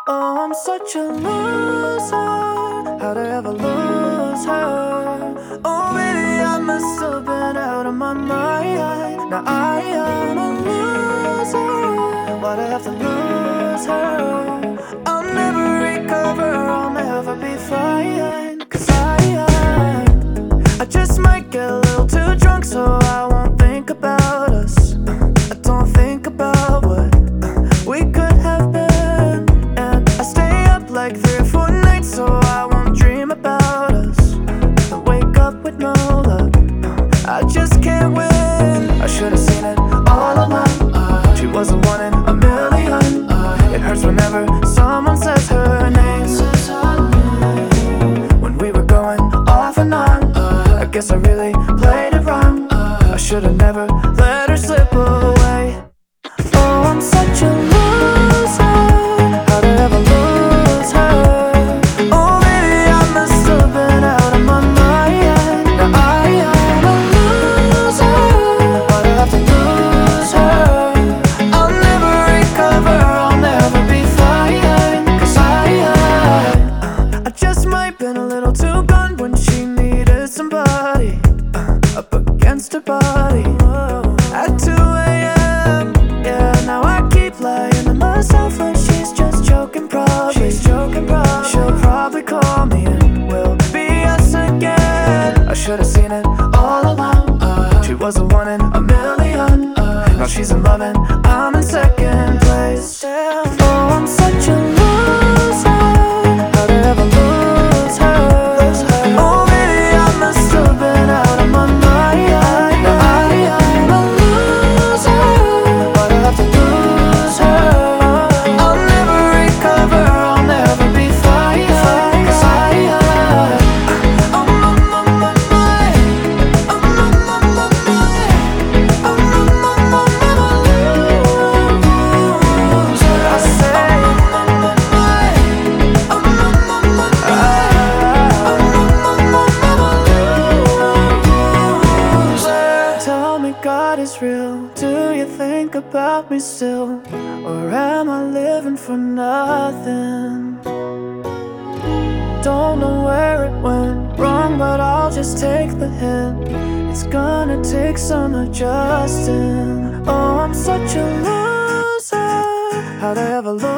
Oh, I'm such a loser. How'd I ever lose her? Oh, maybe I must have been out of my mind. Now I am a loser. Why'd I have to lose her? I'll never recover, I'll never be fine. 'Cause I just might get a little too drunk, so I won't think about us. I don't think about what we could have been. And I stay up like 3 or 4 nights, so I won't dream about us. I wake up with no luck, I just can't win. I should've seen it all along. She was the one in a million. It hurts whenever someone says her name. When we were going off and on, I guess I really played it wrong. I should've never let her slip away. Oh, I'm such a loser. How'd I ever lose her? Oh, maybe I must have been out of my mind. Now I am a loser. Why'd I have to lose her? I'll never recover, I'll never be fine. 'Cause I just might been a little too gone when she needed somebody up against her body at 2 a.m. Yeah, now I keep lying to myself like she's just joking. Probably she'll probably call me and we'll be us again. I should've seen it all along. She was the one in a million. Now she's in love and I'm in second place. Oh, I'm such a loser. How'd I ever lose her? Oh, maybe I must have been out of my mind. Now I am a loser. Why'd I have to lose her? I'll never recover, I'll never be fine. 'Cause I'm on my mind. I'm on my mind. I'm on my loser. I say I'm on my mind. I'm on my mind. I'm on my loser. Tell me God is real. Do you think about me still? Or am I living for nothing? Don't know where it went wrong, but I'll just take the hint. It's gonna take some adjusting. Oh, I'm such a loser. How'd I ever lose